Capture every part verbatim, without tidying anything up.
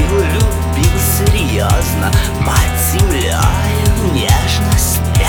любил, любил серьезно. Под землей нежно спят.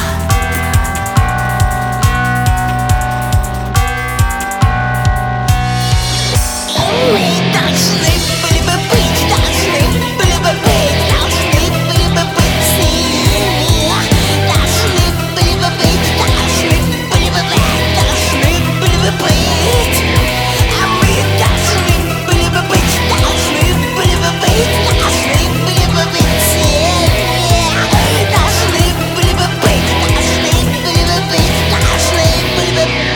Мы должны были бы быть, должны были бы быть, должны были бы быть с ними. Должны были бы быть, должны были бы быть, должны были бы быть. А мы должны были бы быть, должны были бы быть, должны были бы быть с ними. Должны были бы быть, должны были бы быть, должны были бы быть.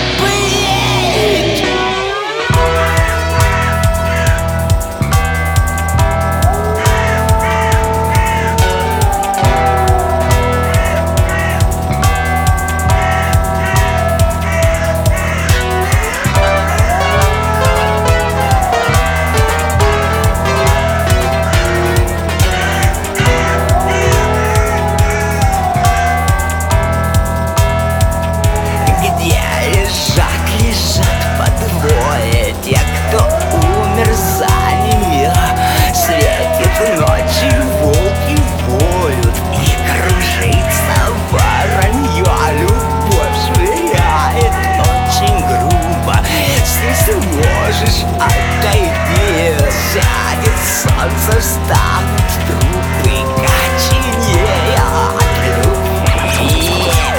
Можешь отойти, сядет солнце, встанут трупы, коченея от любви.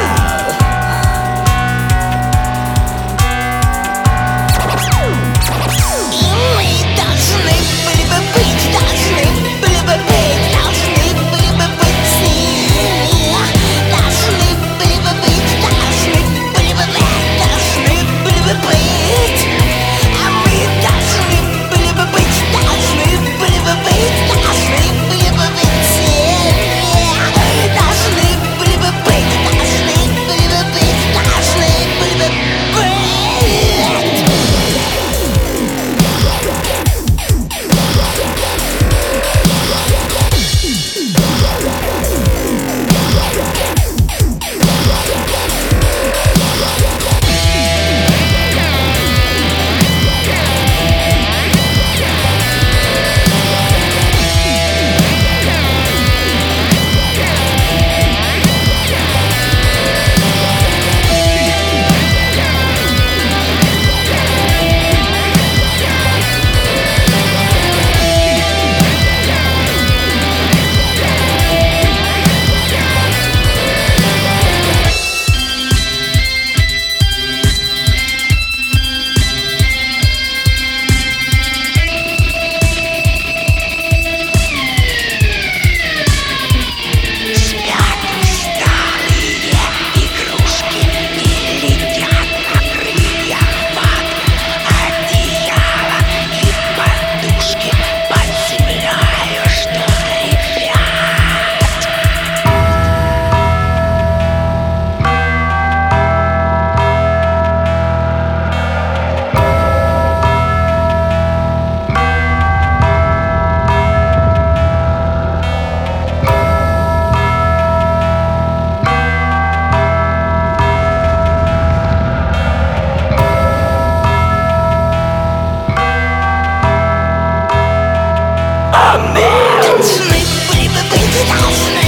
И мы должны были бы быть, должны были бы быть, должны были бы быть с ними. Должны были бы быть, должны были бы быть, должны были бы быть. Должны были бы быть, должны